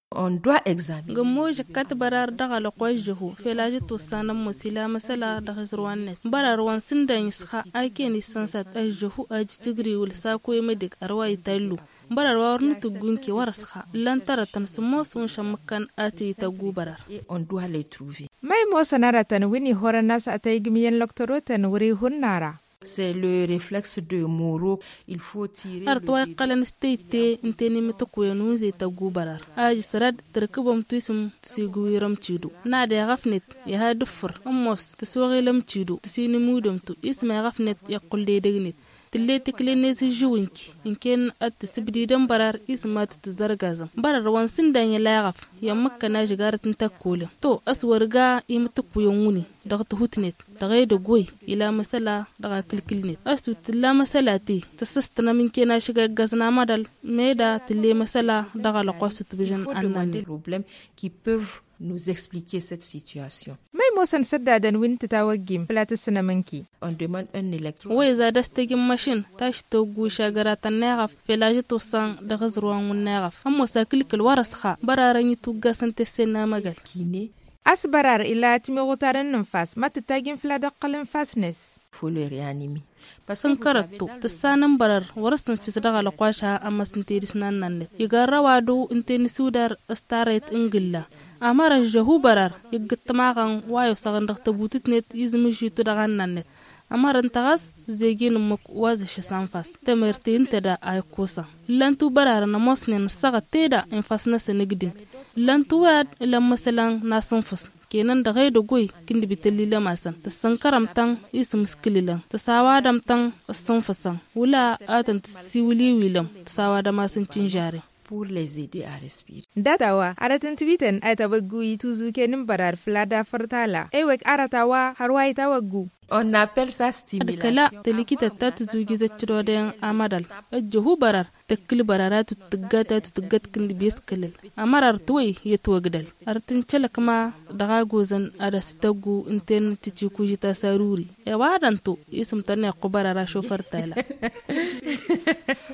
On doit examiner. Gammo jakat barar daga la kwajihu felaji to sanan musila masala da hizruwan barar wan sindan isha ake ni sansat ajihu ajtigri wal sako medik arwai tallu barar warnu tugunki warasha lantara tamsumo sun shamkan ati tagu barar. On doit les trouver. Mai mo sanaratan wini horanas atay gimiyen loktorotan wuri hunnara. C'est le réflexe de Moro. Il faut tirer. Artoy qalan state inteni mitakuenu zai tagu barar. Aji sarad tarkabam tuisum siguiram chidu. Na da gafnet ya hadufur amos tasoghilam chidu. Tisini mudum tu isma gafnet ya qulle degnit. Tille tikline su juwinki inken at sibdidan barar ismat tazargazam barar wansin dan ya lagaf ya makka na jigaratin takule to aswarga imtuku yonguni daga tuhutnet daga da goy ila masala daga kilkilnet asu tilla masalati tasastana min kena shiga gazna madal meda tille masala daga laqasu tbijan annan problèmes qui peuvent nous expliquer cette situation. Mai mosan saddadan winta tawagim platisna manki. On demande un électro. Wai za dastagin machine tashi to gusha garatan nagaf felaji to san da gazruwan nagaf amma sakilkil warasha bararan yitu gasante sena magal Kiné. Asbarar ila timi gutaran nfas mata tagin flada qalin fasnes. Faut le réanimer. Sun karatu tasanan barar warasan fisdaga la kwasha amma sintiris nan igara wadu inteni sudar staret ingilla amara jahu barar yigtamagan wayo sagan dakta butitnet izmi shitu daga nannet amara ntagas zegin muk waz shisanfas temerti intada ay kusa lantu barar na mosnen saga teda infasna senigdin lantu wad ila masalan nasanfas kenan da gaido goy kindi bitalila masan ta sankaram tan isu muskililan ta sawadam tan sanfasan wula atan siwili wilam ta sawada masan cin jare pour les aider à respirer. Dadawa aratin tweeten ay tabaggu tuzu kenin barar flada fartala ewek aratawa harwai tawaggu. On appelle ça stimulation. Kala ta likita ta tuzugi zacciro da amadal ajjuhu barar takil bararatu tugata tugat kindi bis kalal amarar tuwai ya tuwagdal artin chalakma daga gozan ada sitagu inten tici kujita saruri e wadanto isum tanne qubarara shofar tala